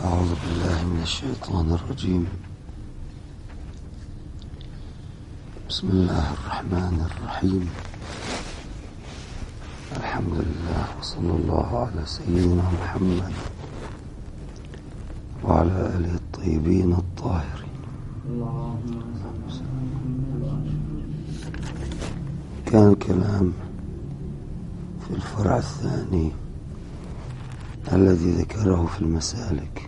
أعوذ بالله من الشيطان الرجيم. بسم الله الرحمن الرحيم. الحمد لله وصلى الله على سيدنا محمد وعلى آله الطيبين الطاهرين. كان الكلام في الفرع الثاني الذي ذكره في المسالك،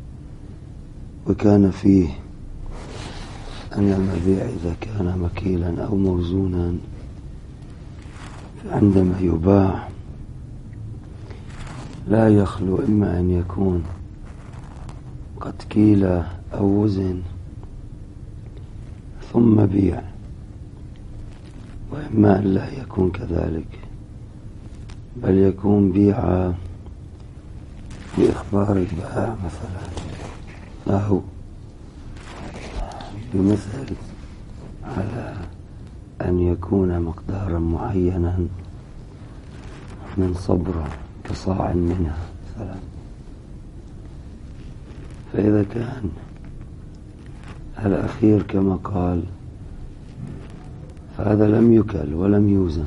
وكان فيه أن المبيع إذا كان مكيلا أو موزونا فعندما يباع لا يخلو إما أن يكون قد كيل أو وزن ثم بيع، وإما أن لا يكون كذلك بل يكون بيع بإخبار البائع مثلا، أو بمثل على أن يكون مقدارا معينا من صبرة كصاع منها مثلا. فإذا كان الأخير كما قال فهذا لم يكل ولم يوزن،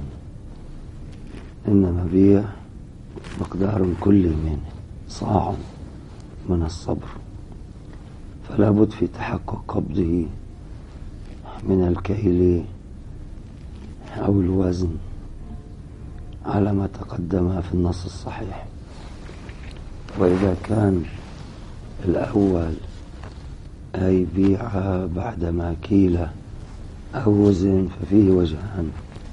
إنما بيع مقدار كلي منه صاع من الصبر، فلا بد في تحقق قبضه من الكيل أو الوزن على ما تقدم في النص الصحيح. وإذا كان الأول أي بيع بعدما كيل أو وزن ففيه وجهان: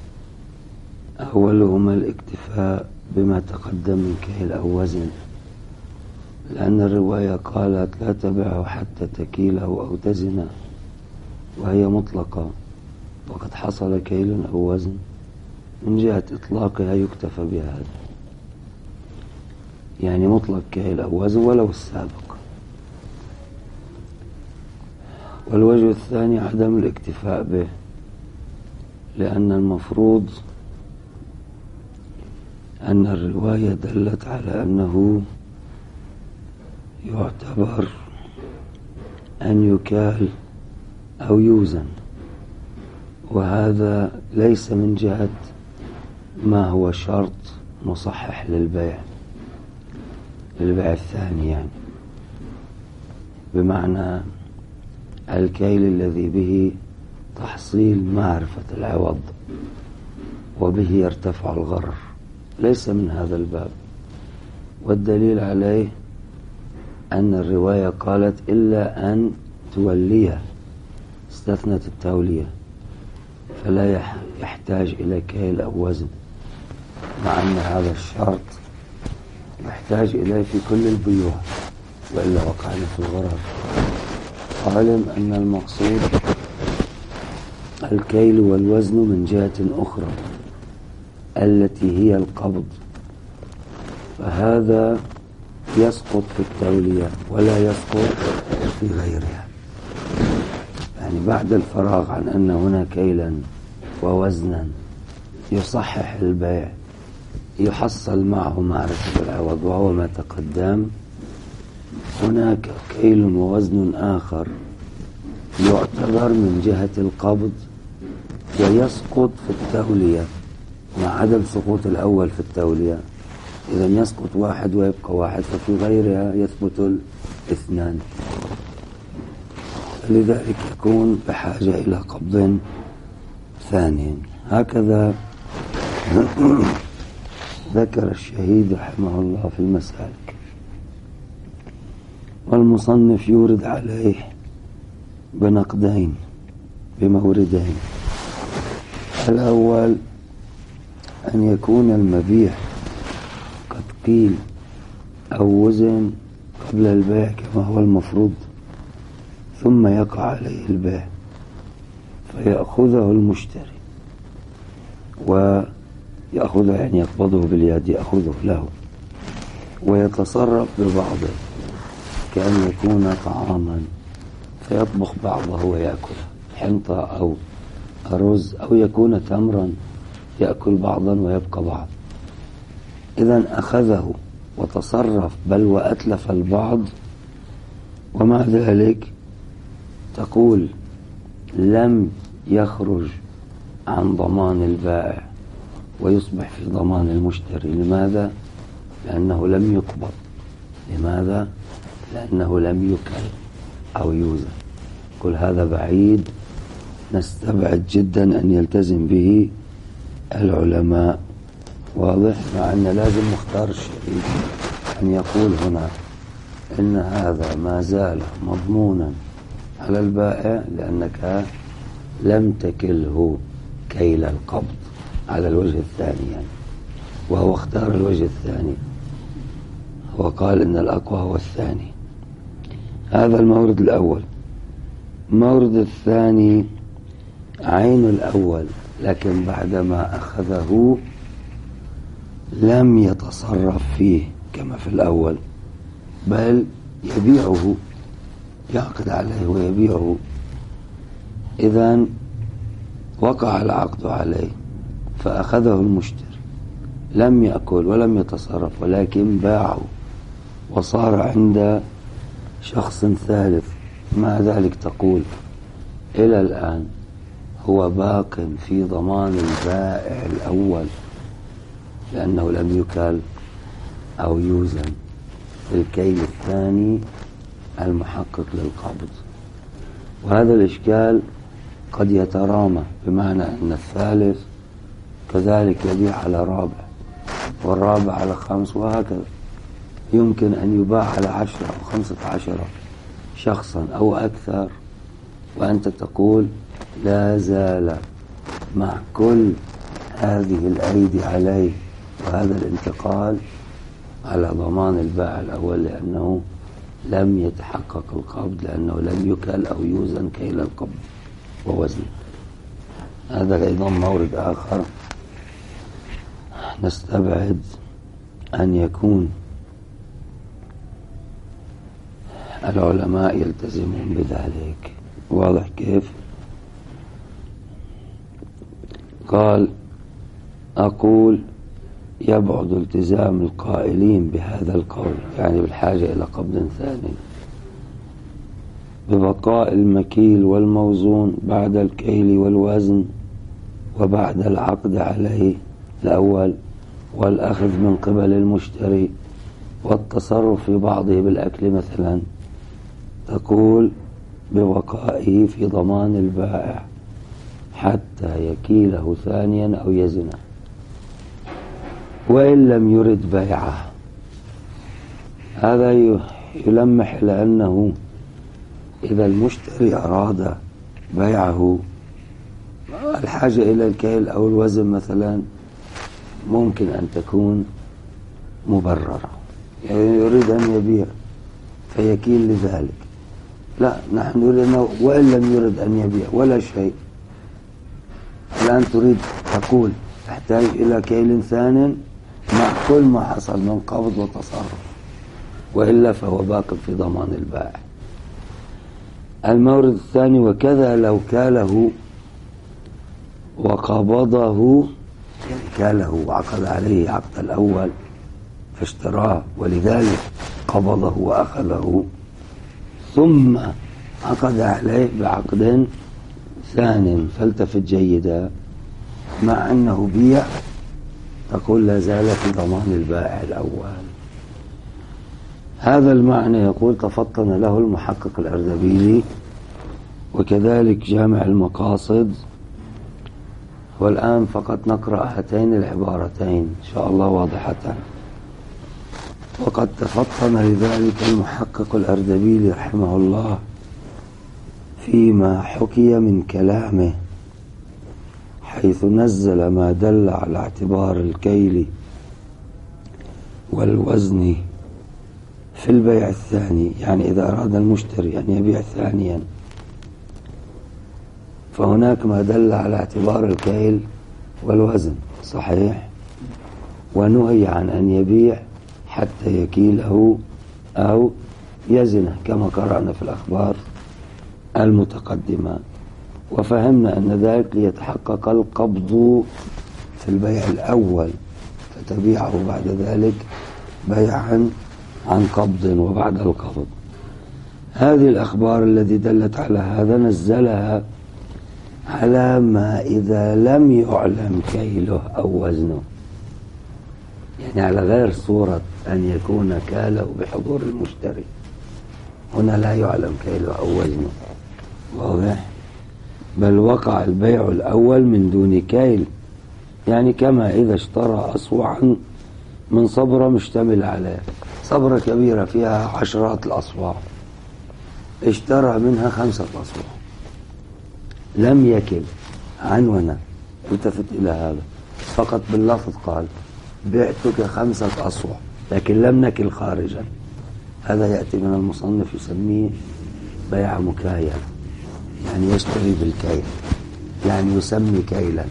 أولهما الاكتفاء بما تقدم من كيل أو وزن، لأن الرواية قالت لا تبعه حتى تكيله أو تزنه، وهي مطلقة، وقد حصل كيل أو وزن من جهة إطلاقها يكتفى بهذا، يعني مطلق كيل أو وزن ولو السابق. والوجه الثاني عدم الاكتفاء به، لأن المفروض أن الرواية دلت على أنه يعتبر أن يكال أو يوزن، وهذا ليس من جهة ما هو شرط مصحح للبيع الثاني، يعني بمعنى الكيل الذي به تحصيل معرفة العوض وبه يرتفع الغرر، ليس من هذا الباب. والدليل عليه أن الرواية قالت إلا أن توليه، استثنت التولية، فلا يحتاج إلى كيل أو وزن، مع أن هذا الشرط يحتاج إليه في كل البيوع، وإلا وقعنا في الغرر. علم أن المقصود الكيل والوزن من جهة أخرى التي هي القبض، فهذا يسقط في التولية ولا يسقط في غيرها. يعني بعد الفراغ عن أن هنا كيلا ووزنا يصحح البيع يحصل معه معرفة العوض وهو ما تقدم، هناك كيل ووزن آخر يعتبر من جهة القبض ويسقط في التولية مع عدم سقوط الأول في التولية. إذا يسقط واحد ويبقى واحد، ففي غيرها يثبت الاثنان، لذلك يكون بحاجة إلى قبض ثاني. هكذا ذكر الشهيد رحمه الله في المسالك. والمصنف يورد عليه بنقدين بموردين: الأول أن يكون المبيع قد قيل أو وزن قبل البيع كما هو المفروض، ثم يقع عليه البيع فيأخذه المشتري، ويأخذه يعني يقبضه باليد، يأخذه له ويتصرف ببعضه كأن يكون طعاما، فيطبخ بعضه ويأكله، حنطة أو رز، أو يكون تمرا يأكل بعضا ويبقى بعض. إذن أخذه وتصرف بل وأتلف البعض ومع ذلك تقول لم يخرج عن ضمان البائع ويصبح في ضمان المشتري. لماذا؟ لأنه لم يقبض. لماذا؟ لأنه لم يكل أو يوزن. كل هذا بعيد، نستبعد جدا أن يلتزم به العلماء. واضح؟ مع أن لازم مختار الشريك أن يقول هنا إن هذا ما زال مضمونا على البائع لأنك لم تكله كيل القبض على الوجه الثاني يعني. وهو اختار الوجه الثاني، هو قال إن الأقوى هو الثاني. هذا المورد الأول. المورد الثاني عين الأول، لكن بعدما أخذه لم يتصرف فيه كما في الأول، بل يبيعه، يعقد عليه ويبيعه. إذن وقع العقد عليه فأخذه المشتري، لم يأكل ولم يتصرف، ولكن باعه وصار عند شخص ثالث. مع ذلك تقول إلى الآن هو باق في ضمان البائع الأول لأنه لم يكل أو يوزن في الكيل الثاني المحقق للقبض. وهذا الإشكال قد يترامى، بمعنى أن الثالث كذلك يبيع على رابع، والرابع على 5، وهكذا. يمكن أن يباع على 10 أو 15 شخصا أو أكثر، وأنت تقول لا زال مع كل هذه الأيدي عليه وهذا الانتقال على ضمان البائع الأول، لأنه لم يتحقق القبض، لأنه لم يكل أو يوزن كيل القبض ووزن. هذا أيضا مورد آخر نستبعد أن يكون العلماء يلتزمون بذلك. واضح كيف؟ قال أقول يبعد التزام القائلين بهذا القول، يعني بالحاجة إلى قبض ثاني، ببقاء المكيل والموزون بعد الكيل والوزن وبعد العقد عليه الأول والأخذ من قبل المشتري والتصرف في بعضه بالأكل مثلا. تقول ببقائه في ضمان البائع حتى يكيله ثانيا أو يزنه، وإن لم يرد بيعه. هذا يلمح لأنه إذا المشتري أراد بيعه، الحاجة إلى الكيل أو الوزن مثلا ممكن أن تكون مبررة، يعني يريد أن يبيع فيكيل لذلك. لا، نحن نريد أنه وإن لم يرد أن يبيع ولا شيء، الآن تريد تقول تحتاج إلى كيل ثان مع كل ما حصل من قبض وتصرف، وإلا فهو باق في ضمان البائع. المورد الثاني وكذا لو كاله وقبضه، يعني كاله وعقد عليه عقد الأول فاشتراه ولذلك قبضه وأخذه، ثم عقد عليه بعقد ثان، فالتفت جيدا، مع أنه بيع، تقول لا زال في ضمان البائع الأول. هذا المعنى يقول تفطن له المحقق الأردبيلي وكذلك جامع المقاصد. والآن فقط نقرأ هاتين العبارتين إن شاء الله واضحتان. وقد تفطن لذلك المحقق الأردبيلي رحمه الله فيما حكي من كلامه، حيث نزل ما دل على اعتبار الكيل والوزن في البيع الثاني، يعني إذا أراد المشتري أن يبيع ثانيا فهناك ما دل على اعتبار الكيل والوزن صحيح، ونهي عن أن يبيع حتى يكيله أو يزنه كما قرأنا في الأخبار المتقدمة. وفهمنا أن ذلك ليتحقق القبض في البيع الأول فتبيعه بعد ذلك بيعا عن قبض وبعد القبض. هذه الأخبار التي دلت على هذا نزلها على ما إذا لم يعلم كيله أو وزنه، يعني على غير صورة أن يكون كاله بحضور المشتري. هنا لا يعلم كيله أو وزنه، واضح؟ بل وقع البيع الأول من دون كيل، يعني كما إذا اشترى أصوعا من صبرة مشتمل عليه، صبرة كبيرة فيها عشرات الأصواع، اشترى منها 5 أصواع، لم يكل عنونا، التفت إلى هذا فقط باللفظ قال بعتك 5 أصواع لكن لم نكل خارجا. هذا يأتي من المصنف يسميه بيع مكايل، يعني يشتري بالكيل، يعني يسمي كيلا.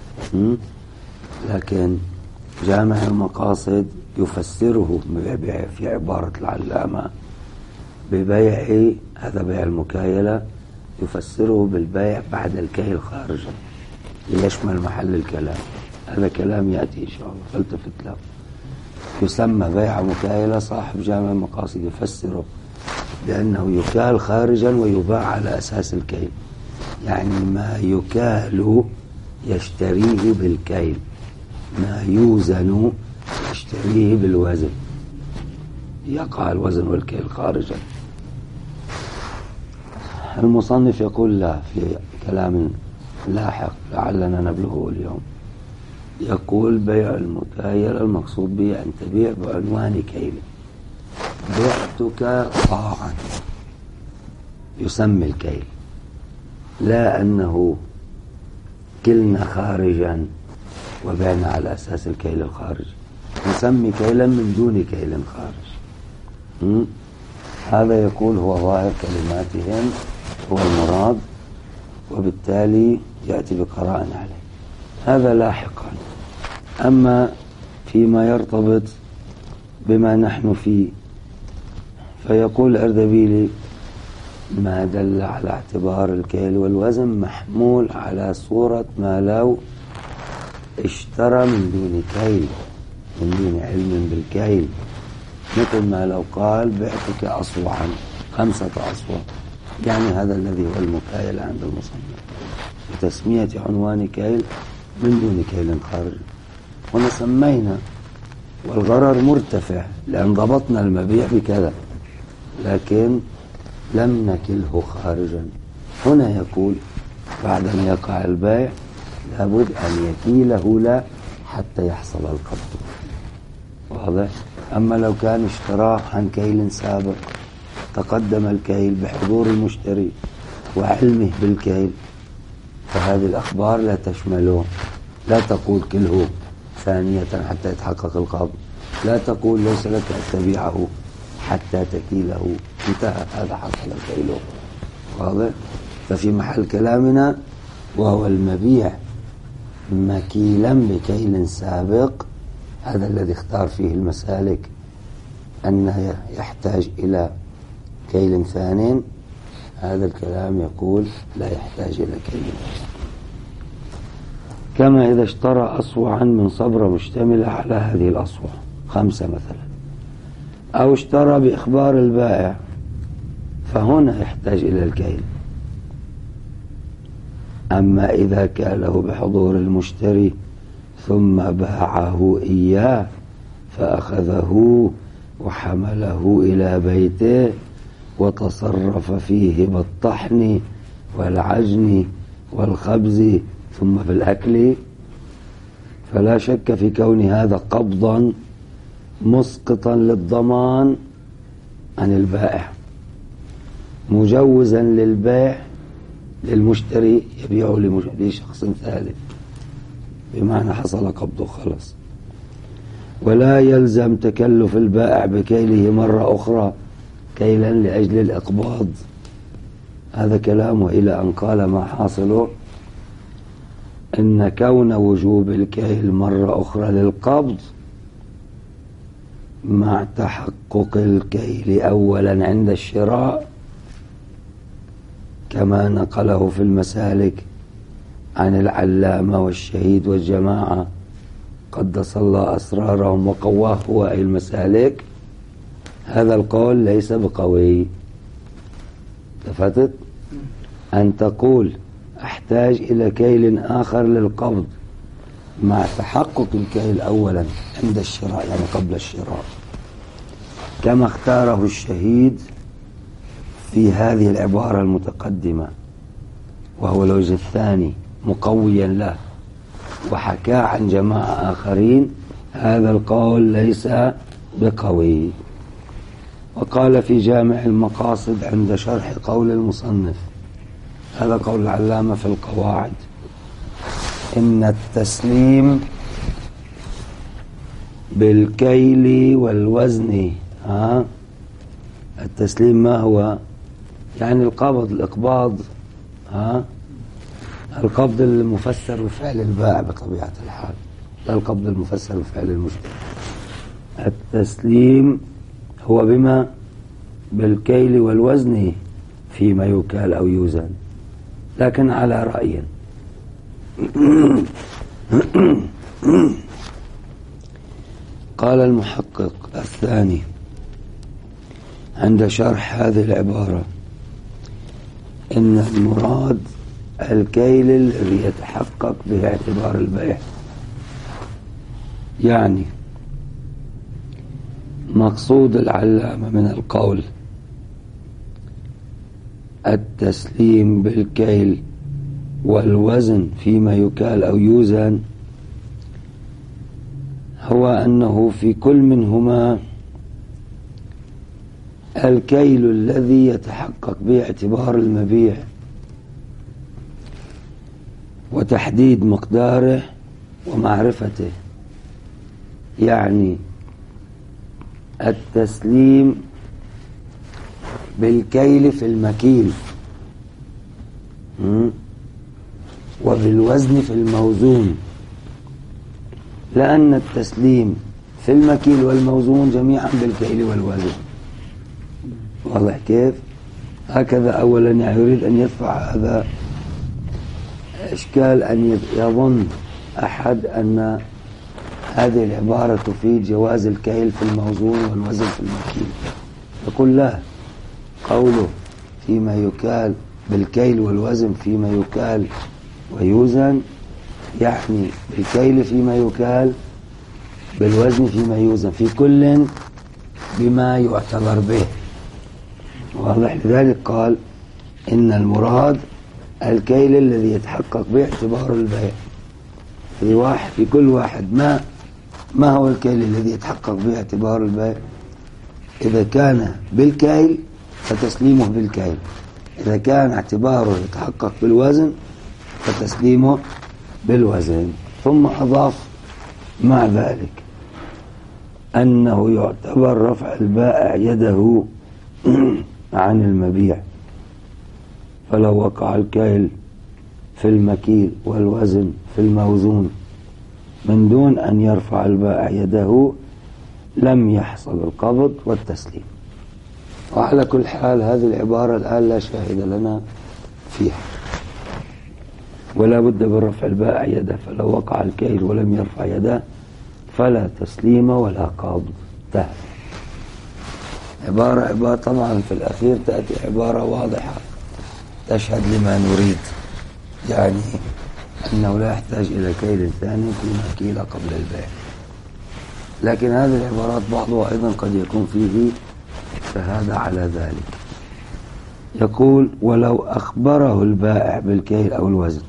لكن جامع المقاصد يفسره في عبارة العلامة ببيع، هذا بيع المكايلة، يفسره بالبيع بعد الكيل خارجا ليشمل محل الكلام. هذا كلام يأتي إن شاء الله فالتفت له. يسمى بيع مكايلة، صاحب جامع المقاصد يفسره بأنه يكال خارجا ويباع على أساس الكيل، يعني ما يكال يشتريه بالكيل، ما يوزن يشتريه بالوزن، يقع الوزن والكيل خارجا. المصنف يقول لا في كلام لاحق لعلنا نبلغه اليوم، يقول بيع المكايل المقصود به أن تبيع بعنوان كيل، بعتك صاعا يسمي الكيل، لا أنه كلنا خارجا وبعنا على أساس الكيل الخارج، نسمي كيلا من دون كيل خارج. هذا يقول هو ظاهر كلماتهم هو المراد، وبالتالي يأتي بقرائن عليه. هذا لاحقا. أما فيما يرتبط بما نحن فيه فيقول الأردبيلي ما دل على اعتبار الكيل والوزن محمول على صورة ما لو اشترى من دون كيل، من دون علم بالكيل، مثل ما لو قال بعتك أصوعا 5 أصوع، يعني هذا الذي هو المكايل عند المصنف، وتسمية عنوان كيل من دون كيل خارج. هنا سمينا والغرر مرتفع لأن ضبطنا المبيع بكذا لكن لم نكله خارجا. هنا يقول بعد أن يقع البيع لابد أن يكيله لا حتى يحصل القبض، واضح؟ أما لو كان اشتراه عن كيل سابق تقدم الكيل بحضور المشتري وعلمه بالكيل فهذه الأخبار لا تشمله، لا تقول كله ثانية حتى يتحقق القبض، لا تقول ليس لك أن تبيعه حتى تكيله، انتهى، هذا حصل كيله، واضح؟ ففي محل كلامنا وهو المبيع مكيلا بكيل سابق، هذا الذي اختار فيه المسالك أنه يحتاج إلى كيل ثاني، هذا الكلام يقول لا يحتاج إلى كيل. كما إذا اشترى أصوعا من صبرة مشتملة على هذه الأصوع 5 مثلا، أو اشترى بإخبار البائع فهنا يحتاج إلى الكيل. أما إذا كاله بحضور المشتري ثم باعه إياه فأخذه وحمله إلى بيته وتصرف فيه بالطحن والعجن والخبز ثم بالأكل، فلا شك في كون هذا قبضا مسقطا للضمان عن البائع مجوزا للبيع للمشتري يبيعه لشخص ثالث، بمعنى حصل قبضه خلص. ولا يلزم تكلف البائع بكيله مرة أخرى كيلا لأجل الإقباض. هذا كلامه إلى أن قال ما حاصله إن كون وجوب الكيل مرة أخرى للقبض مع تحقق الكيل أولا عند الشراء كما نقله في المسالك عن العلامة والشهيد والجماعة قدس الله أسرارهم وقواه هو أي المسالك. هذا القول ليس بقوي، التفتت أن تقول أحتاج إلى كيل آخر للقبض مع تحقق الكيل أولا عند الشراء، يعني قبل الشراء، كما اختاره الشهيد في هذه العبارة المتقدمة، وهو الوجه الثاني مقويا له، وحكى عن جماعة آخرين هذا القول ليس بقوي. وقال في جامع المقاصد عند شرح قول المصنف، هذا قول العلامة في القواعد، إن التسليم بالكيل والوزن، التسليم ما هو؟ يعني القبض، الإقباض، القبض المفسر بفعل البائع بطبيعة الحال، لا القبض المفسر بفعل المشتري. التسليم هو بما؟ بالكيل والوزن فيما يكال أو يوزن، لكن على رأي. قال المحقق الثاني عند شرح هذه العبارة إن المراد الكيل الذي يتحقق به اعتبار البيع، يعني مقصود العلامة من القول التسليم بالكيل والوزن فيما يكال أو يوزن هو أنه في كل منهما الكيل الذي يتحقق به اعتبار المبيع وتحديد مقداره ومعرفته، يعني التسليم بالكيل في المكيل وبالوزن في الموزون، لأن التسليم في المكيل والموزون جميعا بالكيل والوزن. واضح كيف؟ هكذا أولا يعني يريد أن يدفع هذا إشكال أن يظن أحد أن هذه العبارة تفيد جواز الكيل في الموزون والوزن في المكيل. يقول لا، قوله فيما يكال بالكيل والوزن فيما يكال ويوزن يعني بالكيل فيما يكال، بالوزن فيما يوزن، في كل بما يعتبر به. واضح؟ لذلك قال إن المراد الكيل الذي يتحقق به اعتبار البيع. في كل واحد ما هو الكيل الذي يتحقق به اعتبار البيع؟ إذا كان بالكيل فتسليمه بالكيل، إذا كان اعتباره يتحقق بالوزن فتسليمه بالوزن. ثم أضاف مع ذلك أنه يعتبر رفع البائع يده عن المبيع، فلو وقع الكيل في المكيل والوزن في الموزون من دون أن يرفع البائع يده لم يحصل القبض والتسليم. وعلى كل حال هذه العبارة الآن لا شاهد لنا فيها، ولا بد من رفع البائع يده، فلو وقع الكيل ولم يرفع يده فلا تسليم ولا قبض. عبارة طبعا في الأخير تأتي عبارة واضحة تشهد لما نريد، يعني أنه لا يحتاج إلى كيل ثاني في مكيل قبل البيع. لكن هذه العبارات بعضها أيضا قد يكون فيه شهادة على ذلك. يقول ولو أخبره البائع بالكيل أو الوزن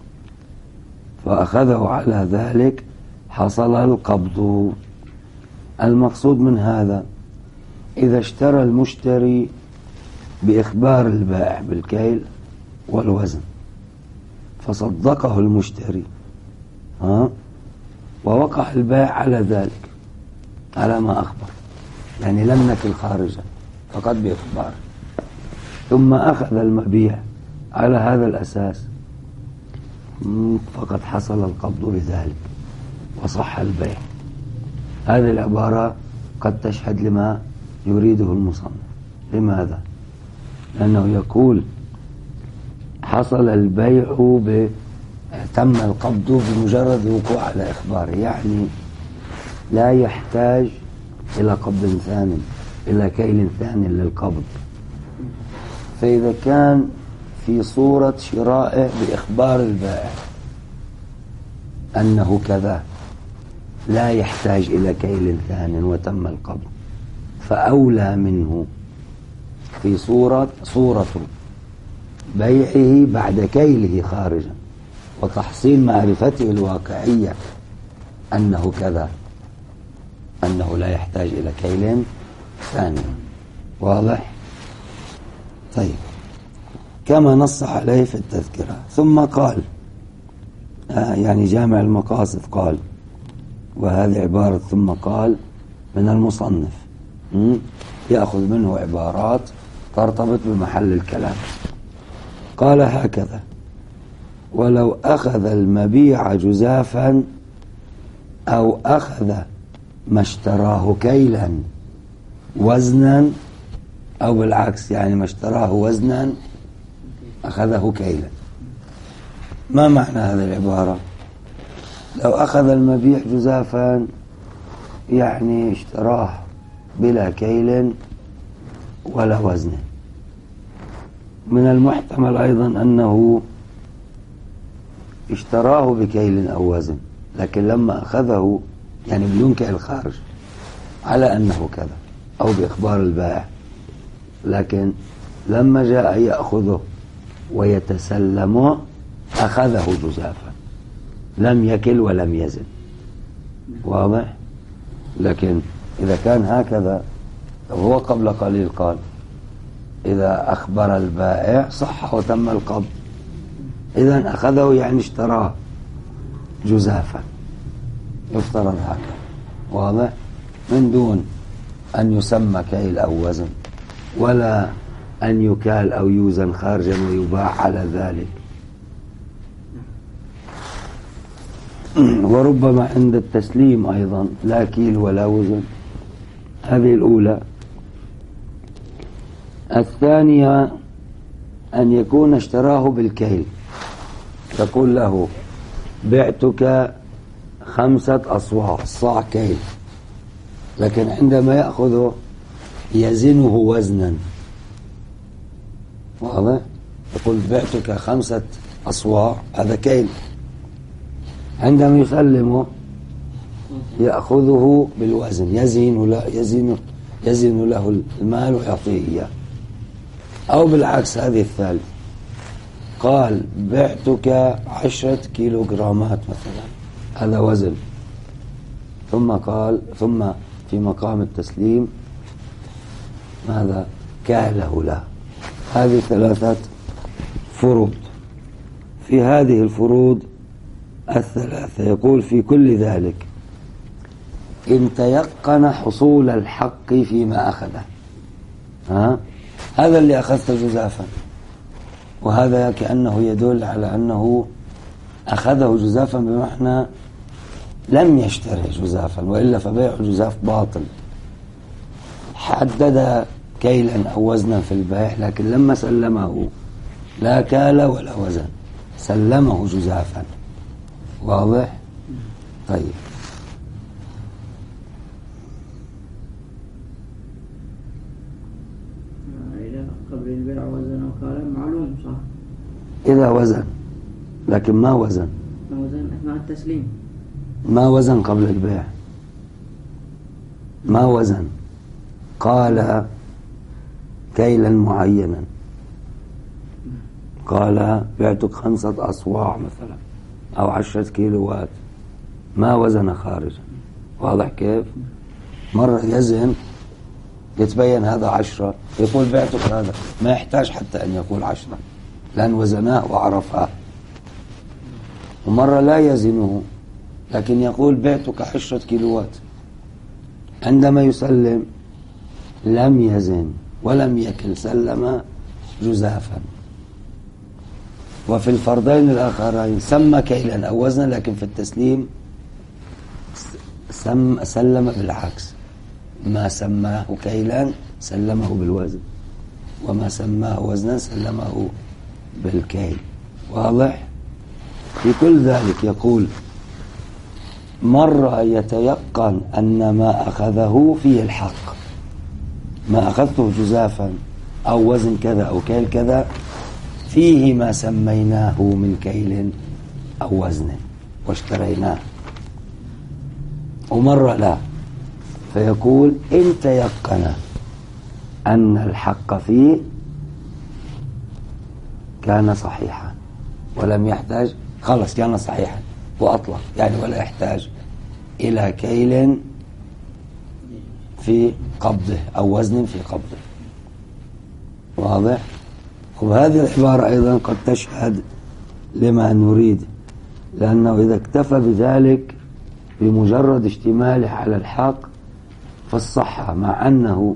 فأخذه على ذلك حصل القبض. المقصود من هذا إذا اشترى المشتري بإخبار البائع بالكيل والوزن فصدقه المشتري ووقع البائع على ذلك على ما أخبر، يعني لم نكل خارجا فقط بإخبار، ثم أخذ المبيع على هذا الأساس فقد حصل القبض بذلك وصح البيع. هذه العبارة قد تشهد لما يريده المصنف. لماذا؟ لأنه يقول حصل البيع تم القبض بمجرد الوقوع على إخباره، يعني لا يحتاج إلى قبض ثاني، إلى كيل ثاني للقبض. فإذا كان في صورة شرائه بإخبار البائع أنه كذا لا يحتاج إلى كيل ثان وتم القبض، فأولى منه في صورة بيعه بعد كيله خارجا وتحصيل معرفته الواقعية أنه كذا، أنه لا يحتاج إلى كيل ثاني. واضح؟ طيب، كما نص عليه في التذكرة. ثم قال يعني جامع المقاصد قال، وهذه عبارة ثم قال من المصنف، يأخذ منه عبارات ترتبط بمحل الكلام. قال هكذا: ولو أخذ المبيع جزافا أو أخذ ما اشتراه كيلا وزنا، أو بالعكس يعني ما اشتراه وزنا أخذه كيلا. ما معنى هذه العبارة؟ لو أخذ المبيع جزافا يعني اشتراه بلا كيل ولا وزن. من المحتمل أيضا أنه اشتراه بكيل أو وزن، لكن لما أخذه يعني بدون كيل خارج على أنه كذا أو بإخبار البائع، لكن لما جاء يأخذه ويتسلمه أخذه جزافا، لم يكل ولم يزن. واضح؟ لكن إذا كان هكذا، هو قبل قليل قال إذا أخبر البائع صح وتم القبض، إذن أخذه يعني اشتراه جزافا، يفترض هكذا. واضح؟ من دون أن يسمى كيل أو وزن، ولا أن يكال أو يوزن خارجا ويباع على ذلك. وربما عند التسليم أيضا لا كيل ولا وزن. هذه الأولى. الثانية أن يكون اشتراه بالكيل، تقول له بعتك 5 أصواع، الصاع كيل، لكن عندما يأخذه يزنه وزنا. واضح؟ يقول بعتك 5 أصواع، هذا كيل، عندما يسلمه يأخذه بالوزن، يزن له المال ويعطيه إياه. أو بالعكس هذه الثالث، قال بعتك 10 كيلوغرامات مثلا، هذا وزن، ثم قال ثم في مقام التسليم ماذا؟ كاله له. هذه 3 فروض. في هذه الفروض 3 يقول في كل ذلك إن تيقن حصول الحق فيما أخذه. هذا اللي أخذت جزافا، وهذا كأنه يدل على أنه أخذه جزافا بمعنى لم يشتري جزافا، وإلا فبيع جزاف باطل. حدد كيلا أو وزنا في البيع، لكن لما سلمه لا كال ولا وزن، سلمه جزافا. واضح؟ طيب، قبل البيع وزن وكال معلوم صح؟ إذا وزن، لكن ما وزن مع التسليم، ما وزن قبل البيع، ما وزن، قال كيلا معينا، قال بعتك 5 أصواع مثلا أو 10 كيلوات، ما وزن خارجا. واضح كيف؟ مرة يزن يتبين هذا 10، يقول بعتك هذا، ما يحتاج حتى أن يقول 10 لأن وزناه وعرفاه. ومرة لا يزنه لكن يقول بعتك 10 كيلوات، عندما يسلم لم يزن ولم يكل، سلم جزافا. وفي الفرضين الآخرين سمى كيلا أو وزنا، لكن في التسليم سلم بالعكس، ما سماه كيلا سلمه بالوزن، وما سماه وزنا سلمه بالكيل. واضح؟ في كل ذلك يقول مرة يتيقن أن ما أخذه فيه الحق، ما أخذته جزافا أو وزن كذا أو كيل كذا فيه ما سميناه من كيل أو وزن واشتريناه، ومرة لا، فيقول إن تيقن أن الحق فيه كان صحيحا ولم يحتاج، خلص كان صحيحا وأطلق يعني ولا يحتاج إلى كيل في قبضه أو وزن في قبضه. واضح؟ وهذه العبارة أيضا قد تشهد لما نريد، لأنه إذا اكتفى بذلك بمجرد اشتماله على الحق فالصحة، مع أنه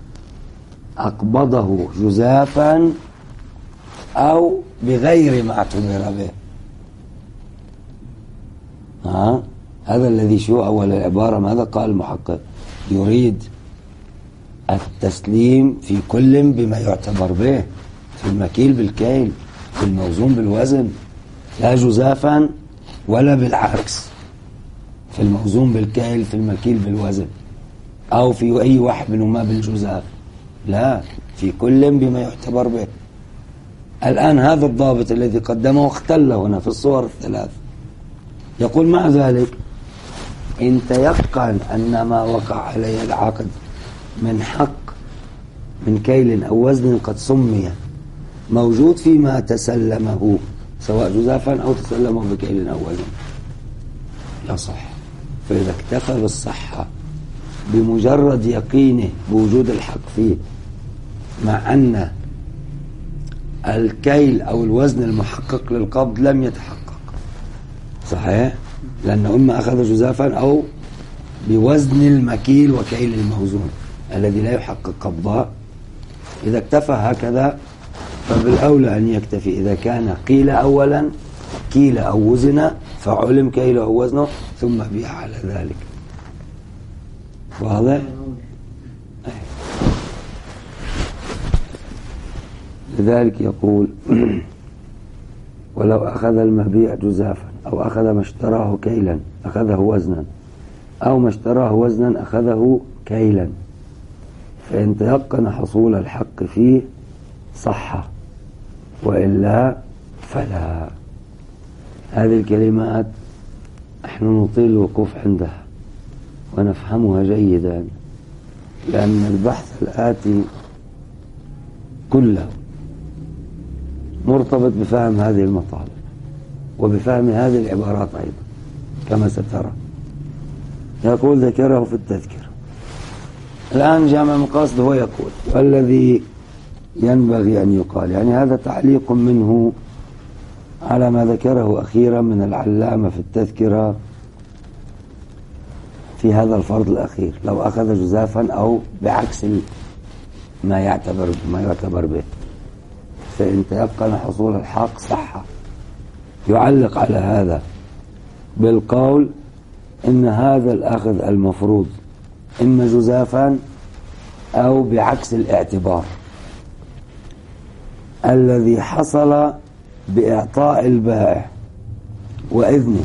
أقبضه جزافا أو بغير ما اعتبر به. هذا الذي شو أول العبارة ماذا قال المحقق؟ يريد التسليم في كل بما يعتبر به، في المكيل بالكيل، في الموزون بالوزن، لا جزافا ولا بالعكس، في الموزون بالكيل في المكيل بالوزن، أو في أي واحد منهما بالجزاف، لا، في كل بما يعتبر به. الآن هذا الضابط الذي قدمه اختل هنا في الصور الثلاث. يقول مع ذلك إن تيقن أن ما وقع عليه العقد من حق من كيل أو وزن قد سمي موجود فيما تسلمه سواء جزافا أو تسلمه بكيل أو وزن يصح. فإذا اكتفى بالصحة بمجرد يقينه بوجود الحق فيه، مع أن الكيل أو الوزن المحقق للقبض لم يتحقق، صحيح؟ لأنه إما أخذ جزافا أو بوزن المكيل وكيل الموزون الذي لا يحقق قبضه. إذا اكتفى هكذا فبالأولى أن يكتفي إذا كان قيل أولا كيل أو وزن فعلم كيل أو وزنه ثم بيع على ذلك. واضح؟ لذلك يقول ولو أخذ المبيع جزافا أو أخذ ما اشتراه كيلا أخذه وزنا، أو ما اشتراه وزنا أخذه كيلا، فإن تيقن حصول الحق فيه صح، وإلا فلا. هذه الكلمات نحن نطيل الوقوف عندها ونفهمها جيدا، لأن البحث الآتي كله مرتبط بفهم هذه المطالب وبفهم هذه العبارات أيضا كما سترى. يقول ذكره في التذكرة. الآن جامع المقاصد هو يقول والذي ينبغي أن يقال، يعني هذا تعليق منه على ما ذكره أخيرا من العلامة في التذكرة في هذا الفرض الأخير، لو أخذ جزافا أو بعكس ما يعتبر به، فإن تيقن حصول الحق صح. يعلق على هذا بالقول إن هذا الأخذ المفروض إما جزافا أو بعكس الاعتبار الذي حصل بإعطاء البائع وإذنه،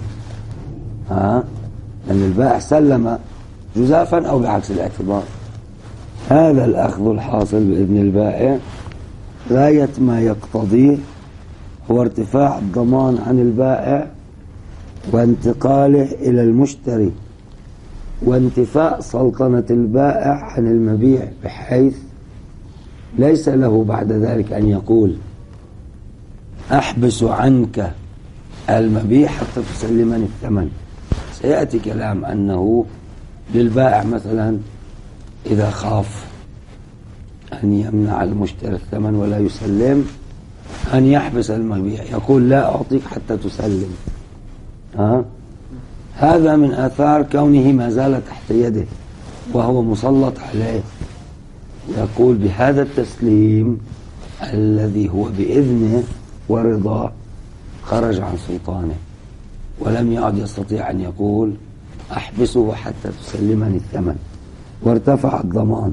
لأن البائع سلم جزافا أو بعكس الاعتبار. هذا الأخذ الحاصل بإذن البائع غاية ما يقتضيه هو ارتفاع الضمان عن البائع وانتقاله إلى المشتري وانتفاء سلطنة البائع عن المبيع، بحيث ليس له بعد ذلك أن يقول أحبس عنك المبيع حتى تسلمني الثمن. سيأتي كلام أنه للبائع مثلا إذا خاف أن يمنع المشتري الثمن ولا يسلم أن يحبس المبيع، يقول لا أعطيك حتى تسلم. هذا من آثار كونه ما زال تحت يده وهو مسلط عليه. يقول بهذا التسليم الذي هو بإذنه ورضاه خرج عن سلطانه ولم يعد يستطيع أن يقول أحبسه حتى تسلمني الثمن، وارتفع الضمان.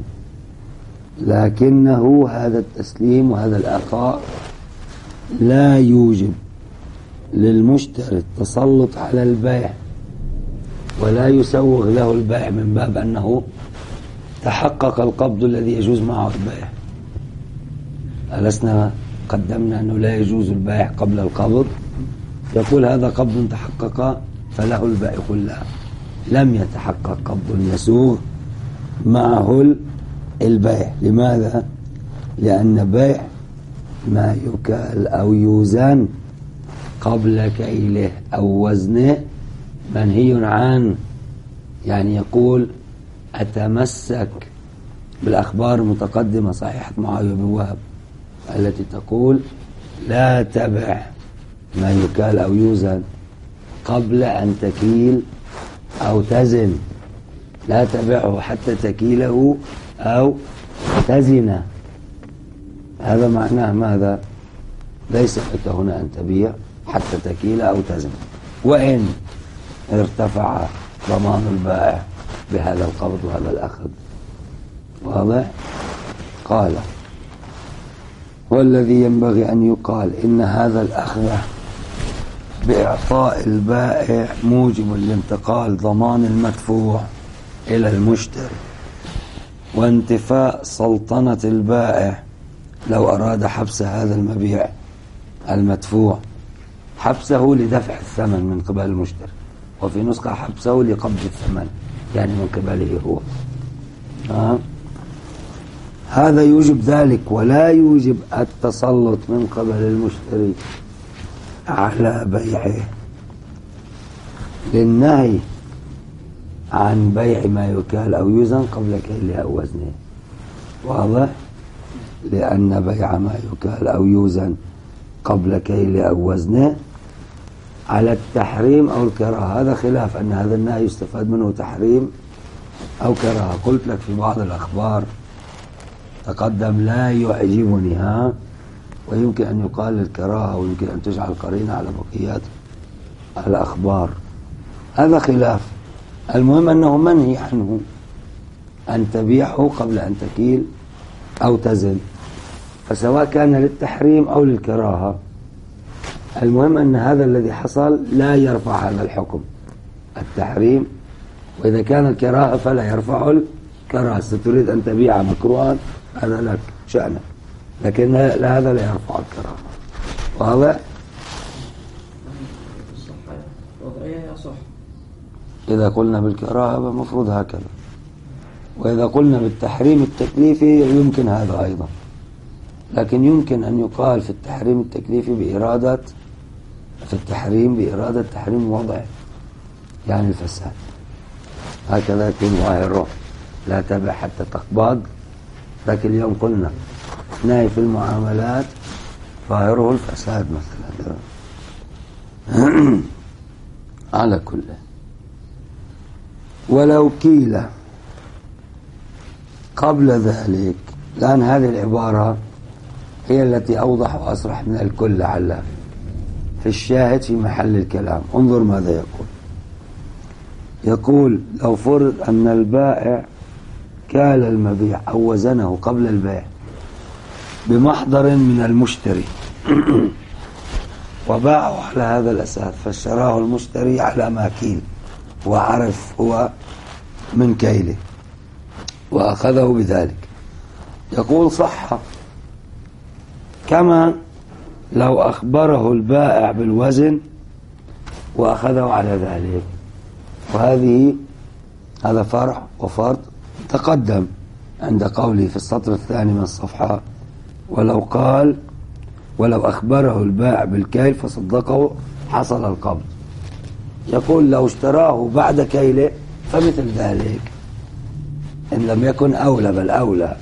لكنه هذا التسليم وهذا الإعطاء لا يوجب للمشتري التسلط على البائع ولا يسوغ له البائع من باب أنه تحقق القبض الذي يجوز معه البائع. ألسنا قدمنا أنه لا يجوز البيع قبل القبض؟ يقول هذا قبض تحقق فله البيع كلها. لم يتحقق قبض يسوغ معه البيع. لماذا؟ لأن بيع ما يكال أو يوزن قبل كيله أو وزنه منهي عنه. يعني يقول أتمسك بالأخبار المتقدمة صحيحة معاوية بن وهب التي تقول لا تبع ما يكال أو يوزن قبل أن تكيل أو تزن، لا تبعه حتى تكيله أو تزن. هذا معناه ماذا؟ ليس لك هنا أن تبيع حتى تكيل أو تزن، وإن ارتفع ضمان البائع بهذا القبض وهذا الأخذ. واضح؟ قال والذي ينبغي أن يقال إن هذا الأخذ بإعطاء البائع موجب لانتقال ضمان المدفوع إلى المشتري وانتفاء سلطنة البائع لو أراد حبس هذا المبيع المدفوع، حبسه لدفع الثمن من قبل المشتري، وفي نسخة حبسه لقبض الثمن يعني من قبله هو. هذا يوجب ذلك ولا يوجب التسلط من قبل المشتري على بيعه، للنهي عن بيع ما يكال أو يوزن قبل كيله أو وزنه. واضح؟ لأن بيع ما يكال أو يوزن قبل كيله أو وزنه على التحريم أو الكراهة. هذا خلاف أن هذا النهي يستفاد منه تحريم أو كراهة. قلت لك في بعض الأخبار تقدم لا يعجبني ويمكن أن يقال الكراهة ويمكن أن تجعل قرينة على بقيات الأخبار. هذا خلاف. المهم أنه منهي عنه أن تبيعه قبل أن تكيل أو تزن، فسواء كان للتحريم أو للكراهة المهم أن هذا الذي حصل لا يرفع هذا الحكم التحريم، وإذا كان الكراهة فلا يرفع الكراهة. ستريد أن تبيع مكروها هذا لك شأنك، لكن لا هذا لا يرفع الكراهة. واضح؟ إذا قلنا بالكراهة المفروض هكذا، وإذا قلنا بالتحريم التكليفي يمكن هذا أيضا، لكن يمكن أن يقال في التحريم التكليفي بإرادة تحريم وضع يعني الفساد. هكذا يكون ظاهره لا تبع حتى تقبض. لكن اليوم قلنا نهي في المعاملات ظاهره الفساد مثلا. على كل ولو كيل قبل ذلك، لأن هذه العبارة هي التي أوضح وأصرح من الكل لعل في الشاهد في محل الكلام. انظر ماذا يقول لو فرض أن البائع كال المبيع أو وزنه قبل البيع بمحضر من المشتري وباعه على هذا الأساس، فاشتراه المشتري على ما كيل وعرف هو من كيله وأخذه بذلك، يقول صح كما لو أخبره البائع بالوزن وأخذه على ذلك. هذا فرع وفرض تقدم عند قوله في السطر الثاني من الصفحة ولو أخبره البائع بالكيل فصدقه حصل القبض. يقول لو اشتراه بعد كيله فمثل ذلك إن لم يكن أولى بل أولى.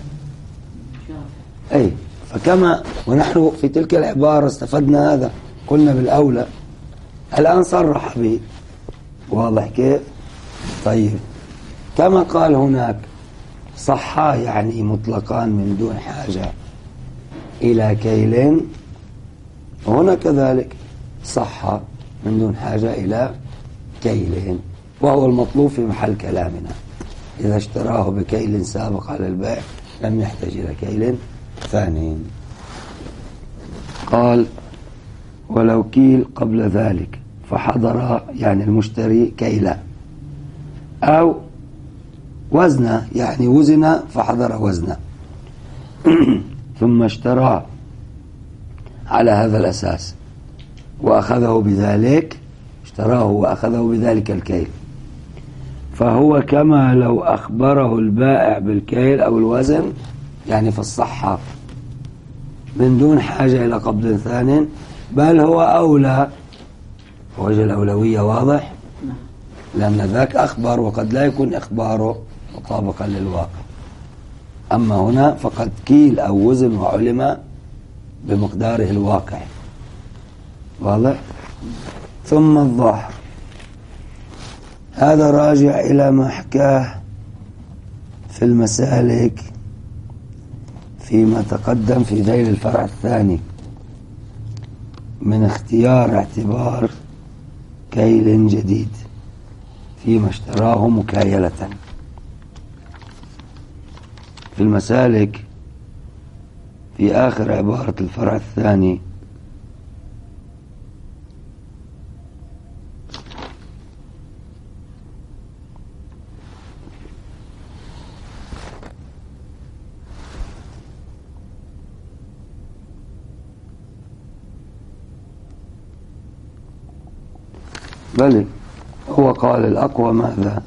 فكما ونحن في تلك العبارة استفدنا هذا، قلنا بالأولى، الآن صرح به. واضح كيف؟ طيب كما قال هناك صحا يعني مطلقان من دون حاجة إلى كيل، وهنا كذلك صحا من دون حاجة إلى كيل، وهو المطلوب في محل كلامنا. إذا اشتراه بكيل سابق على البيع لم يحتاج إلى كيل ثاني. قال ولو كيل قبل ذلك فحضر يعني المشتري كيلا أو وزنه يعني وزن فحضر وزنه ثم اشتراه على هذا الأساس وأخذه بذلك، اشتراه وأخذه بذلك الكيل، فهو كما لو أخبره البائع بالكيل أو الوزن، يعني في الصحة من دون حاجة إلى قبض ثان، بل هو أولى. وجه الأولوية واضح، لأن ذاك أخبر وقد لا يكون إخباره مطابقا للواقع. أما هنا فقد كيل أو وزن وعلم بمقداره الواقع. واضح؟ ثم الظاهر، هذا راجع إلى ما حكاه في المسالك فيما تقدم في ذيل الفرع الثاني من اختيار اعتبار كيل جديد فيما اشتراه مكايلة. في المسالك في آخر عبارة الفرع الثاني بل هو قال الأقوى ماذا؟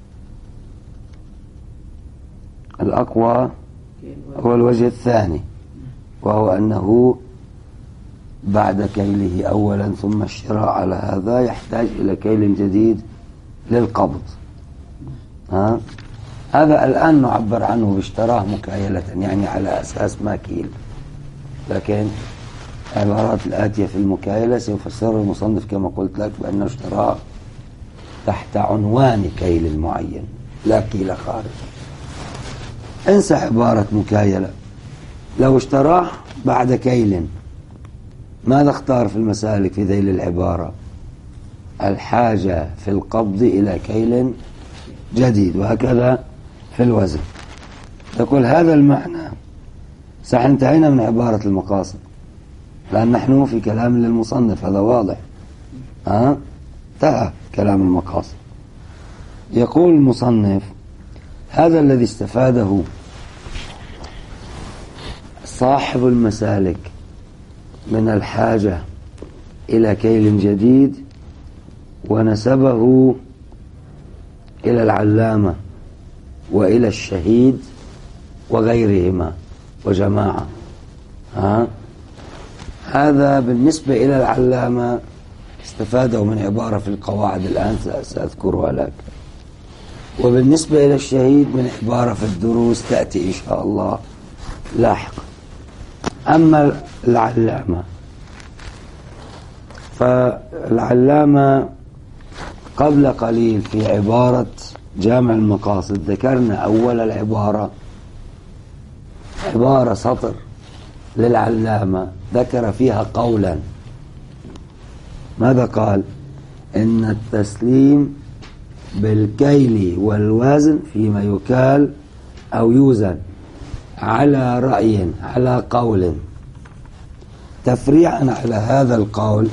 الأقوى هو الوجه الثاني، وهو أنه بعد كيله أولا ثم الشراء على هذا يحتاج إلى كيل جديد للقبض. هذا الآن نعبر عنه باشتراه مكايلة، يعني على أساس ما كيل، لكن العبارات الآتية في المكايلة سيفسر المصنف كما قلت لك بأنه اشتراه تحت عنوان كيل معين لا كيل خارج. انسى عبارة مكايلة، لو اشتراه بعد كيل ماذا اختار في المسالك في ذيل العبارة؟ الحاجة في القبض إلى كيل جديد، وهكذا في الوزن. تقول هذا المعنى صح. انتهينا من عبارة المقاصد لأن نحن في كلام للمصنف، هذا واضح. انتهى كلام المقاصد. يقول المصنف هذا الذي استفاده صاحب المسالك من الحاجة إلى كيل جديد ونسبه إلى العلامة وإلى الشهيد وغيرهما وجماعة. هذا بالنسبة إلى العلامة استفاده من عبارة في القواعد الآن سأذكرها لك، وبالنسبة إلى الشهيد من عبارة في الدروس تأتي إن شاء الله لاحقا. أما العلامة فالعلامة قبل قليل في عبارة جامع المقاصد ذكرنا أول العبارة عبارة سطر للعلامة ذكر فيها قولا. ماذا قال؟ إن التسليم بالكيل والوزن فيما يكال أو يوزن على رأي على قول. تفريعا على هذا القول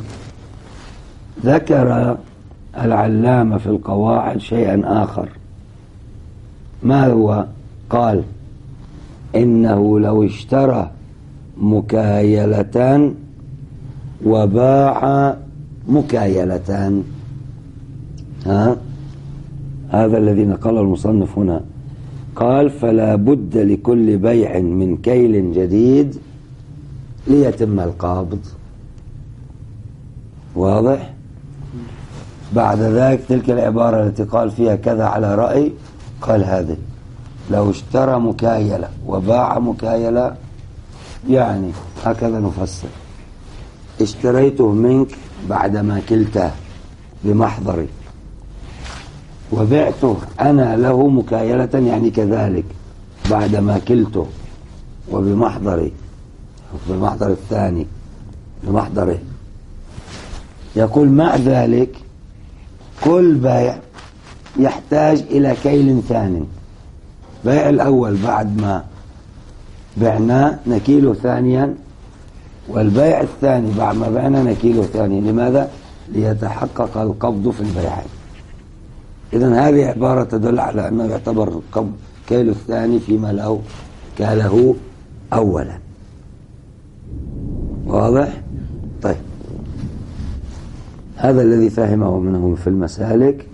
ذكر العلامة في القواعد شيئا آخر. ما هو؟ قال إنه لو اشترى مكايلة وباع مكايلة، هذا الذي نقله المصنف هنا. قال فلا بد لكل بيع من كيل جديد ليتم القبض. واضح؟ بعد ذلك تلك العبارة التي قال فيها كذا على رأي، قال هذه لو اشترى مكايلة وباع مكايلة، يعني هكذا نفسر: اشتريته منك بعدما كلته بمحضري، وبعته أنا له مكايلة يعني كذلك بعدما كلته وبمحضري، بالمحضر الثاني بمحضره. يقول مع ذلك كل بيع يحتاج إلى كيل ثاني. بيع الأول بعد ما بعناه نكيله ثانيا، والبيع الثاني بعد ما بعنا نكيله ثانيا. لماذا؟ ليتحقق القبض في البيعين. إذن هذه عبارة تدل على أنه يعتبر القبض كيل الثاني فيما لو كاله أولا. واضح؟ طيب، هذا الذي فهمه منه في المسالك،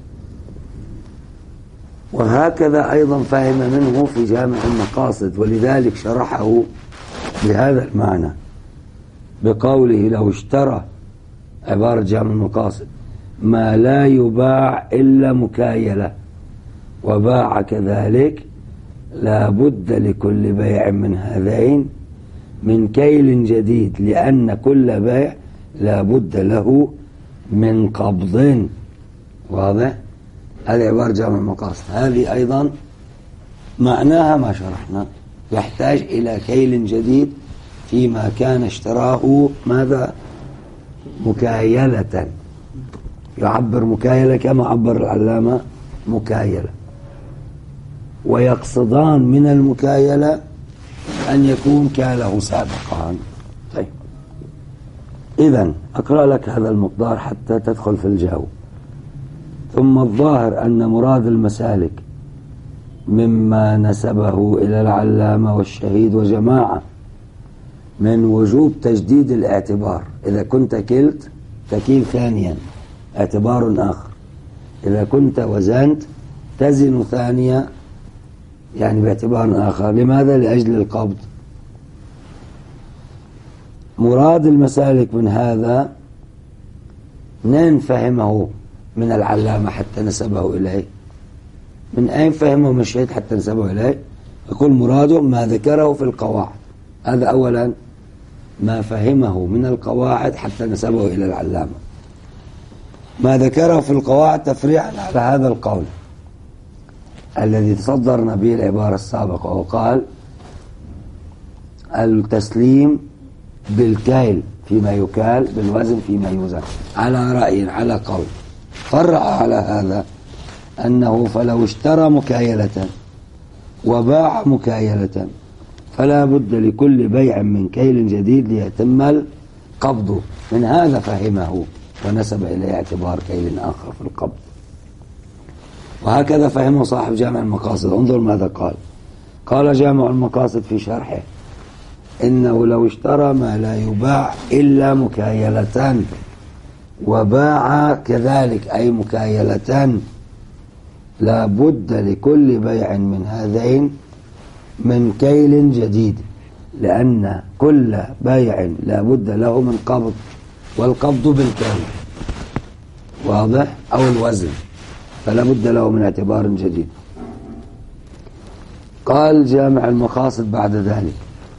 وهكذا أيضا فهم منه في جامع المقاصد، ولذلك شرحه بهذا المعنى بقوله لو اشترى، عبارة جامع المقاصد، ما لا يباع إلا مكايلة وباع كذلك، لا بد لكل بيع من هذين من كيل جديد، لأن كل بيع لا بد له من قبض. واضح؟ هذه عبارة جامع المقاصد. هذه أيضا معناها ما شرحنا، يحتاج إلى كيل جديد فيما كان اشتراه ماذا؟ مكايلة. يعبر مكايلة كما عبر العلامة مكايلة، ويقصدان من المكايلة أن يكون كاله سابقا. طيب، إذن أقرأ لك هذا المقدار حتى تدخل في الجو. ثم الظاهر أن مراد المسالك مما نسبه إلى العلامة والشهيد وجماعة من وجوب تجديد الاعتبار، إذا كنت كلت تكيل ثانيا اعتبار آخر، إذا كنت وزنت تزن ثانية يعني باعتبار آخر. لماذا؟ لأجل القبض. مراد المسالك من هذا منين فهمه من العلامة حتى نسبه إليه؟ من أين فهمه من الشهيد حتى نسبه إليه؟ يقول مراده ما ذكره في القواعد. هذا أولا ما فهمه من القواعد حتى نسبه إلى العلامة. ما ذكره في القواعد تفريعا على هذا القول الذي تصدرنا به العبارة السابقة، وقال التسليم بالكيل فيما يكال، بالوزن فيما يوزن، على رأي، على قول. فرع على هذا أنه فلو اشترى مكايلة وباع مكايلة فلا بد لكل بيع من كيل جديد ليتم القبض. من هذا فهمه ونسب إليه اعتبار كيل آخر في القبض. وهكذا فهمه صاحب جامع المقاصد. انظر ماذا قال. قال جامع المقاصد في شرحه إنه لو اشترى ما لا يباع إلا مكايلة وباع كذلك أي مكايلة، لا بد لكل بيع من هذين من كيل جديد، لأن كل بيع لا بد له من قبض، والقبض بالكيل، واضح؟ أو الوزن، فلا بد له من اعتبار جديد. قال جامع المقاصد بعد ذلك،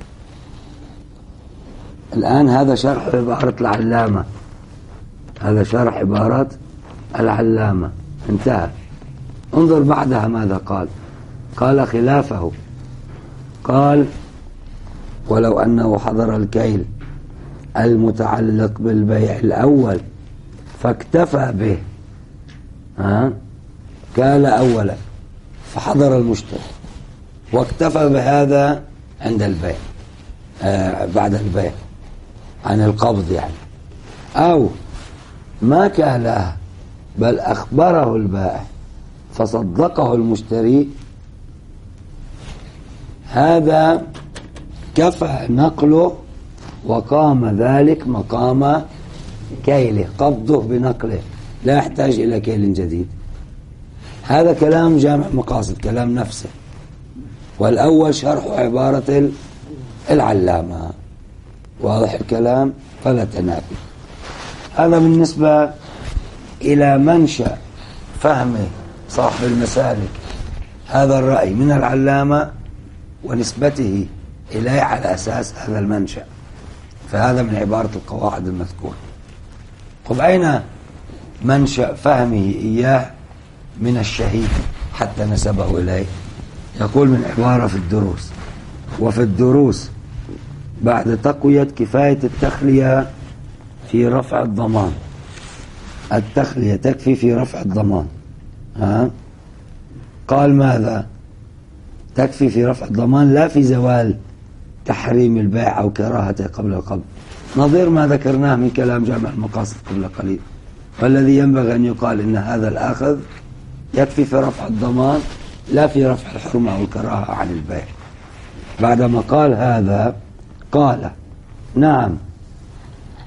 الآن هذا شرح عبارة العلامة، هذا شرح عبارة العلامة، انتهى. انظر بعدها ماذا قال. قال خلافه، قال ولو أنه حضر الكيل المتعلق بالبيع الأول فاكتفى به، كال أولا فحضر المشتري واكتفى بهذا عند البيع، بعد البيع عن القبض يعني، أو ما كالها بل أخبره البائع فصدقه المشتري، هذا كفى نقله وقام ذلك مقام كيله، قبضه بنقله، لا يحتاج إلى كيل جديد. هذا كلام جامع مقاصد، كلام نفسه، والأول شرح عبارة العلامة. واضح الكلام؟ فلا تنافي. هذا بالنسبة إلى منشأ فهم صاحب المسالك هذا الرأي من العلامة ونسبته إليه على أساس هذا المنشأ، فهذا من عبارة القواعد المذكورة. طب أين منشأ فهمه إياه من الشهيد حتى نسبه إليه؟ يقول من عبارة في الدروس، وفي الدروس بعد تقوية كفاية التخلية في رفع الضمان، التخلية تكفي في رفع الضمان، قال ماذا؟ تكفي في رفع الضمان لا في زوال تحريم البيع أو كراهته قبل القبض، نظير ما ذكرناه من كلام جامع المقاصد قبل قليل. والذي ينبغي أن يقال إن هذا الآخذ يكفي في رفع الضمان لا في رفع الحرمة أو الكراهة عن البيع. بعدما قال هذا قال نعم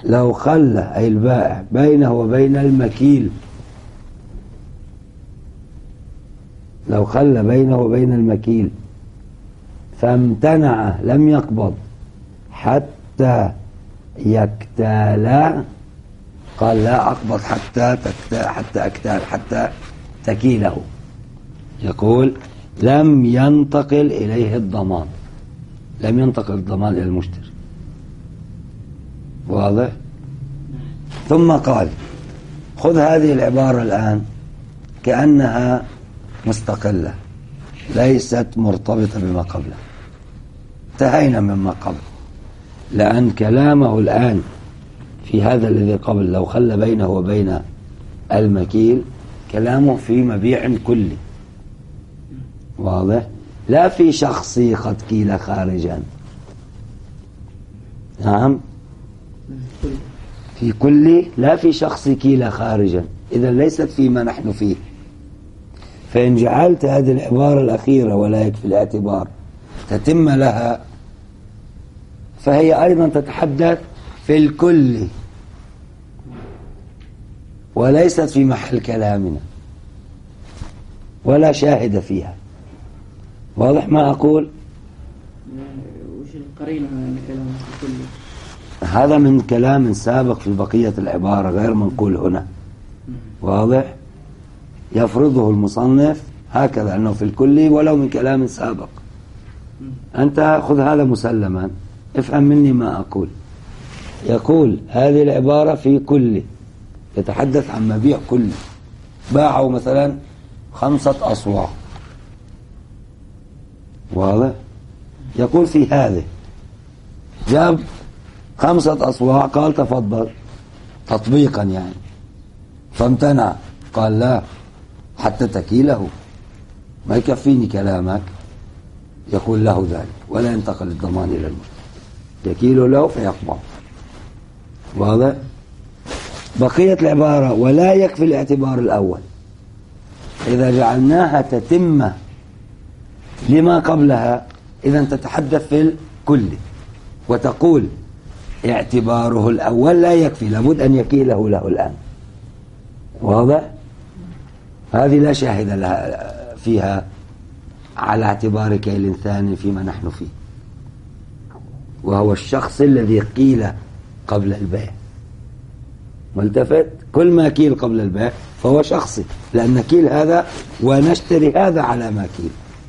لو خلى أي البائع بينه وبين المكيل، لو خلى بينه وبين المكيل فامتنع لم يقبض حتى يكتالا، قال لا أقبض حتى تكيله، يقول لم ينتقل إليه الضمان، لم ينتقل الضمان إلى المشتري. واضح؟ ثم قال خذ هذه العبارة الآن كأنها مستقلة ليست مرتبطة بما قبله، انتهينا مما قبل، لأن كلامه الآن في هذا الذي قبل لو خلى بينه وبين المكيل كلامه في مبيع كلي، واضح؟ لا في شخصي قد كيل خارجا، نعم في كلي، لا في شخصي كيل خارجا، إذا ليست فيما نحن فيه. فإن جعلت هذه العبارة الأخيرة ولا يكفي الاعتبار تتم لها، فهي أيضا تتحدث في الكل وليست في محل كلامنا ولا شاهد فيها. واضح ما أقول؟ وش القرينة من كلام في الكل؟ هذا من كلام سابق في بقية العبارة غير منقول هنا. واضح؟ يفرضه المصنف هكذا أنه في الكل ولو من كلام سابق. أنت خذ هذا مسلما، افهم مني ما أقول. يقول هذه العبارة في كل، يتحدث عن مبيع كل، باعوا مثلا 5 أصواع، واضح؟ يقول في هذه جاب 5 أصواع، قال تفضل تطبيقا يعني، فامتنع قال لا حتى تكيله، ما يكفيني كلامك، يقول له ذلك ولا ينتقل الضمان إلى المشتري، يكيل له فيقبض. واضح؟ بقية العبارة ولا يكفي الاعتبار الأول، إذا جعلناها تتم لما قبلها إذا تتحدث في الكل وتقول اعتباره الأول لا يكفي، لابد أن يكيله له الآن. واضح؟ هذه لا شاهد لها فيها على اعتبار كيل ثاني فيما نحن فيه، وهو الشخص الذي قيل قبل البيع. ملتفت؟ كل ما كيل قبل البيع فهو شخصي، لأن كيل هذا ونشتري هذا على ما كيل.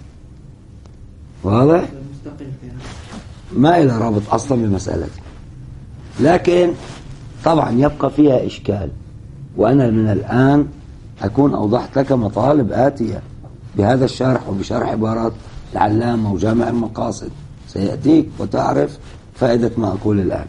واضح؟ ما إلى رابط أصلا بمسألة، لكن طبعا يبقى فيها إشكال، وأنا من الآن أكون أوضحت لك مطالب آتية بهذا الشرح وبشرح عبارات العلامة وجامع المقاصد، سيأتيك وتعرف فائدة ما أقول الآن.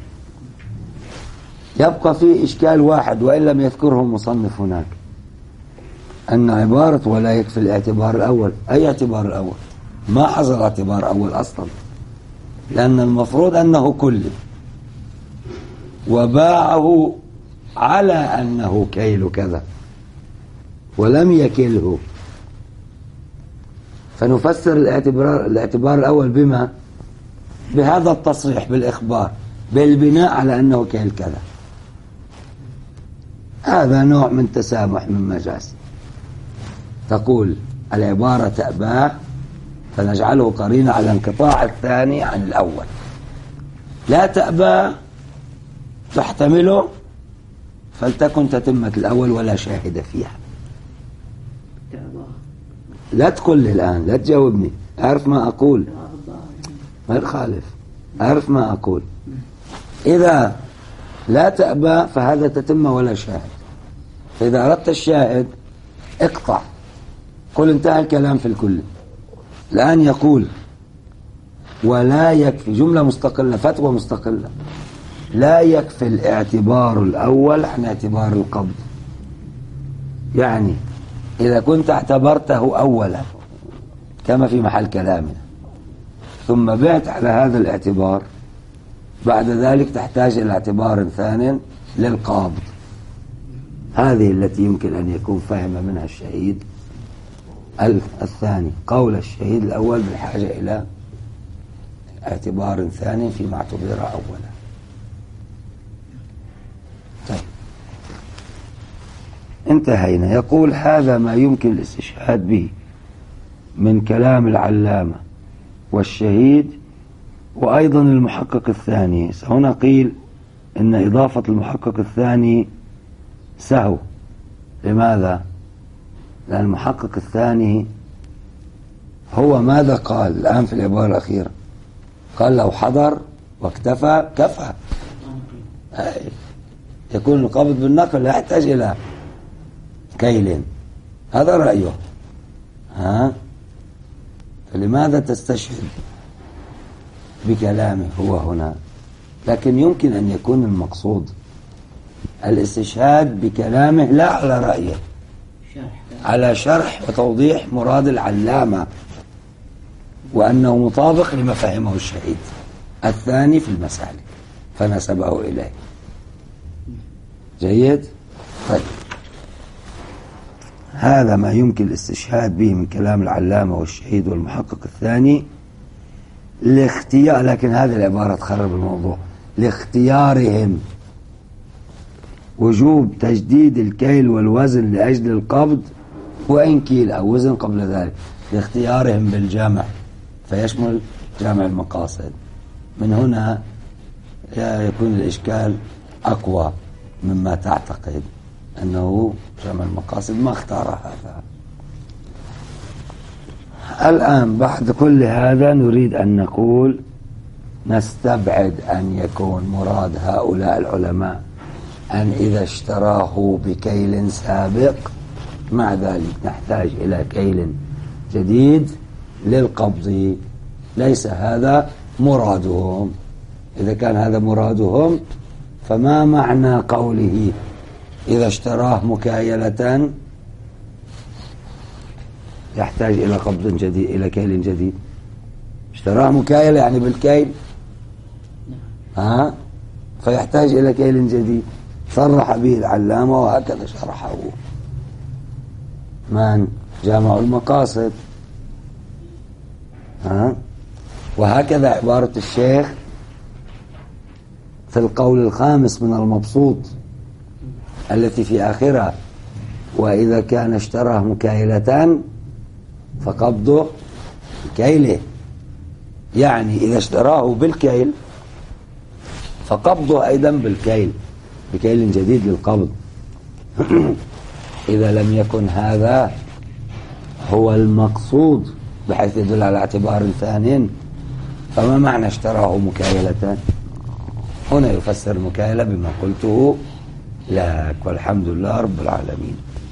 يبقى فيه إشكال واحد وإن لم يذكره المصنف هناك، أن عبارة ولا يكفي الاعتبار الأول، أي اعتبار الأول؟ ما حصل اعتبار أول أصلا، لأن المفروض أنه كل، وباعه على أنه كيل كذا ولم يكله، فنفسر الاعتبار الأول بما؟ بهذا التصريح بالإخبار بالبناء على أنه كيل كذا. هذا نوع من تسامح من مجاز، تقول العبارة تأباه فنجعله قرينة على انقطاع الثاني عن الأول، لا تأباه تحتمله فلتكن تتمة الأول ولا شاهد فيها. لا تقول لي الآن، لا تجاوبني، أعرف ما أقول، ما تخالف، أعرف ما أقول. إذا لا تأبى فهذا تتم ولا شاهد، فإذا أردت الشاهد اقطع، قل انتهى الكلام في الكل. الآن يقول ولا يكفي، جملة مستقلة، فتوى مستقلة، لا يكفي الاعتبار الأول عن اعتبار القبض. يعني إذا كنت اعتبرته أولا كما في محل كلامنا ثم بعت على هذا الاعتبار، بعد ذلك تحتاج إلى اعتبار ثاني للقابض. هذه التي يمكن أن يكون فهم منها الشهيد الثاني، قول الشهيد الأول بالحاجة إلى اعتبار ثاني فيما اعتبر أولا. انتهينا. يقول هذا ما يمكن الاستشهاد به من كلام العلامة والشهيد وأيضا المحقق الثاني. هنا قيل إن إضافة المحقق الثاني سهو. لماذا؟ لأن المحقق الثاني هو ماذا قال الآن في العبارة الأخيرة؟ قال لو حضر واكتفى كفى، يكون القبض بالنقل لا يحتاج إلى كيل. هذا رأيه. فلماذا تستشهد بكلامه هو هنا؟ لكن يمكن أن يكون المقصود الاستشهاد بكلامه لا على رأيه، على شرح وتوضيح مراد العلامة وأنه مطابق لما فهمه الشهيد الثاني في المسالك فنسبه إليه. جيد؟ طيب، هذا ما يمكن الاستشهاد به من كلام العلامة والشهيد والمحقق الثاني لاختيار، لكن هذه العبارة تخرب الموضوع، لاختيارهم وجوب تجديد الكيل والوزن لأجل القبض وإن كيل أو وزن قبل ذلك، لاختيارهم بالجمع فيشمل جمع المقاصد. من هنا يكون الإشكال أقوى مما تعتقد أنه جمع المقاصد، ما اختار هذا. الآن بعد كل هذا نريد أن نقول نستبعد أن يكون مراد هؤلاء العلماء أن إذا اشتراه بكيل سابق مع ذلك نحتاج إلى كيل جديد للقبض. ليس هذا مرادهم. إذا كان هذا مرادهم فما معنى قوله إذا اشتراه مكايلة يحتاج إلى قبض جديد، إلى كيل جديد؟ اشتراه مكايلة يعني بالكيل، فيحتاج إلى كيل جديد. صرح به العلامة وهكذا شرحه من جامع المقاصد. وهكذا عبارة الشيخ في القول الخامس من المبسوط التي في آخرها وإذا كان اشتراه مكايلة فقبضه بكيله، يعني إذا اشتراه بالكيل فقبضه أيضا بالكيل، بكيل جديد للقبض. إذا لم يكن هذا هو المقصود بحيث يدل على اعتبار ثانٍ فما معنى اشتراه مكايلة؟ هنا يفسر المكايلة بما قلته لك، والحمد لله رب العالمين.